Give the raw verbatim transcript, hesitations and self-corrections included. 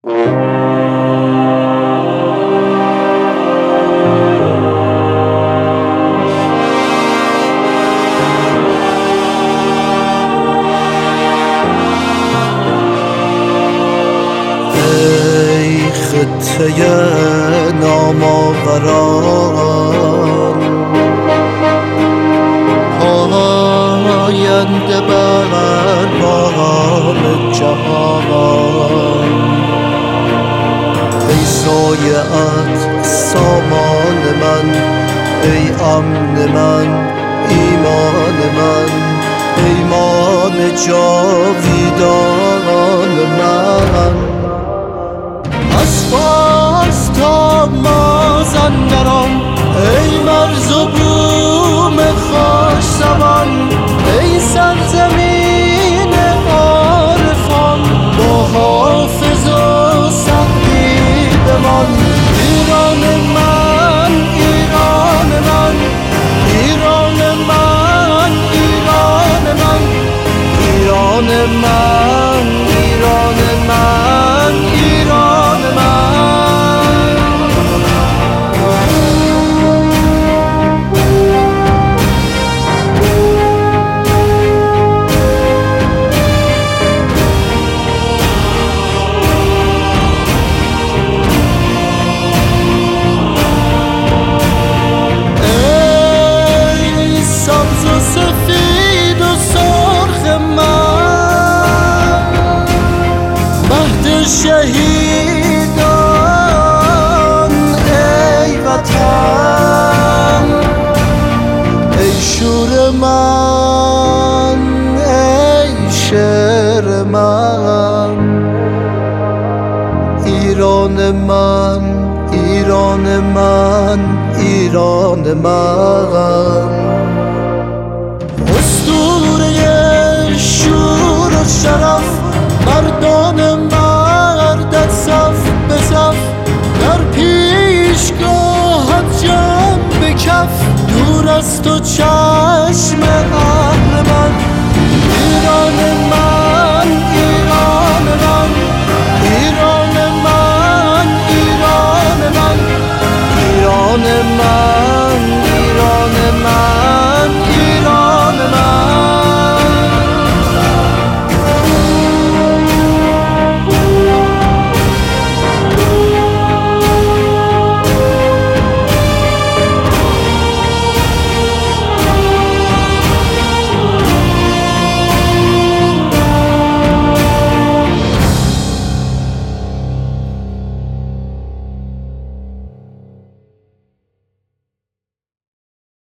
ای خطه نامآوران، پاینده بر بام جهان، ای سایه‌ات سامان من، ای امن من، ایمان من، پیمان جاویدان من. از فارس تا مازندران، ای مرز و بوم خوش زبان، ای سرزمین عارفان، با حافظ و سعدی بمان. ایران من، ایران من، ایران من، ایران من، ایران من، ایران من، ایران من. ای سبز و سفید و سرخ من، مهد شهیدان، ای وطن، ای شور من، ای شعر من. ایران من، ایران من، ایران من. اسطوره شور و شرف، مردان مردت صف به صف، در پیشگاهت جنب کف. دور از تو چشم اهل من،